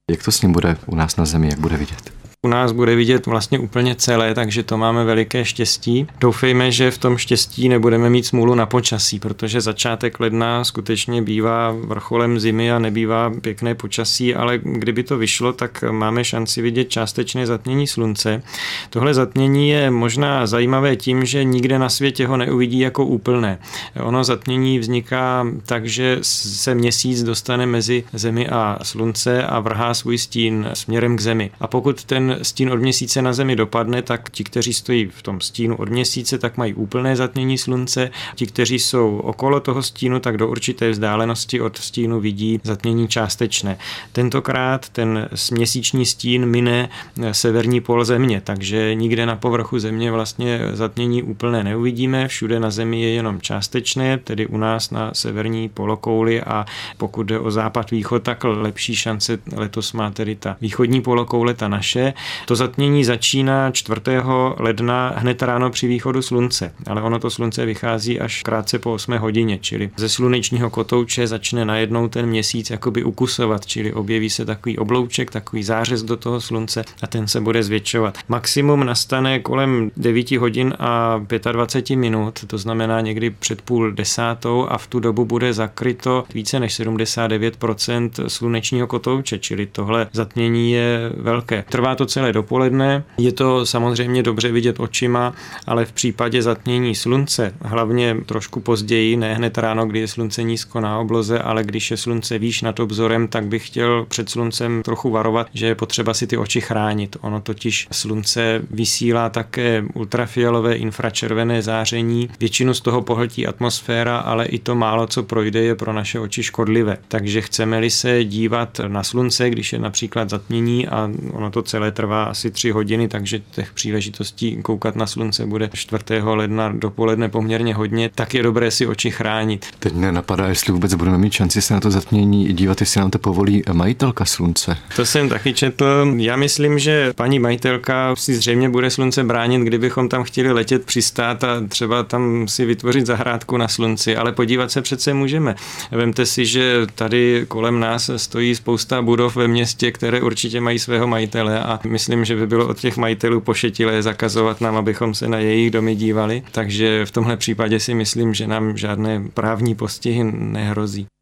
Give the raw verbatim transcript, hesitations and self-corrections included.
Jak to s ním bude u nás na Zemi, jak bude vidět? U nás bude vidět vlastně úplně celé, takže to máme veliké štěstí. Doufejme, že v tom štěstí nebudeme mít smůlu na počasí, protože začátek ledna skutečně bývá vrcholem zimy a nebývá pěkné počasí, ale kdyby to vyšlo, tak máme šanci vidět částečné zatmění slunce. Tohle zatmění je možná zajímavé tím, že nikde na světě ho neuvidí jako úplné. Ono zatmění vzniká tak, že se měsíc dostane mezi Zemi a slunce a vrhá svůj stín směrem k Zemi. A pokud ten stín od měsíce na Zemi dopadne, tak ti, kteří stojí v tom stínu od měsíce, tak mají úplné zatmění slunce. Ti, kteří jsou okolo toho stínu, tak do určité vzdálenosti od stínu vidí zatmění částečné. Tentokrát ten měsíční stín mine severní pól Země, takže nikde na povrchu Země vlastně zatmění úplné neuvidíme. Všude na Zemi je jenom částečné, tedy u nás na severní polokouli, a pokud jde o západ-východ, tak lepší šance letos má tedy ta východní polokoule, ta naše. To zatmění začíná čtvrtého ledna hned ráno při východu slunce, ale ono to slunce vychází až krátce po osmé hodině, čili ze slunečního kotouče začne najednou ten měsíc jakoby ukusovat, čili objeví se takový oblouček, takový zářez do toho slunce a ten se bude zvětšovat. Maximum nastane kolem devět hodin a dvacet pět minut, to znamená někdy před půl desátou, a v tu dobu bude zakryto více než sedmdesát devět procent slunečního kotouče, čili tohle zatmění je velké. Trvá to celé dopoledne, je to samozřejmě dobře vidět očima, ale v případě zatmění slunce, hlavně trošku později, ne hned ráno, kdy je slunce nízko na obloze, ale když je slunce výš nad obzorem, tak bych chtěl před sluncem trochu varovat, že je potřeba si ty oči chránit. Ono totiž slunce vysílá také ultrafialové infračervené záření. Většinu z toho pohltí atmosféra, ale i to málo, co projde, je pro naše oči škodlivé. Takže chceme-li se dívat na slunce, když je například zatmění, a ono to celé trvá asi tři hodiny, takže těch příležitostí koukat na slunce bude čtvrtého ledna dopoledne poměrně hodně, tak je dobré si oči chránit. Teď mě napadá, jestli vůbec budeme mít šanci se na to zatmění dívat, jestli nám to povolí majitelka slunce. To jsem taky četl. Já myslím, že paní majitelka si zřejmě bude slunce bránit, kdybychom tam chtěli letět, přistát a třeba tam si vytvořit zahrádku na slunci, ale podívat se přece můžeme. Vemte si, že tady kolem nás stojí spousta budov ve městě, které určitě mají svého majitele, a myslím, že by bylo od těch majitelů pošetilé zakazovat nám, abychom se na jejich domy dívali, takže v tomhle případě si myslím, že nám žádné právní postihy nehrozí.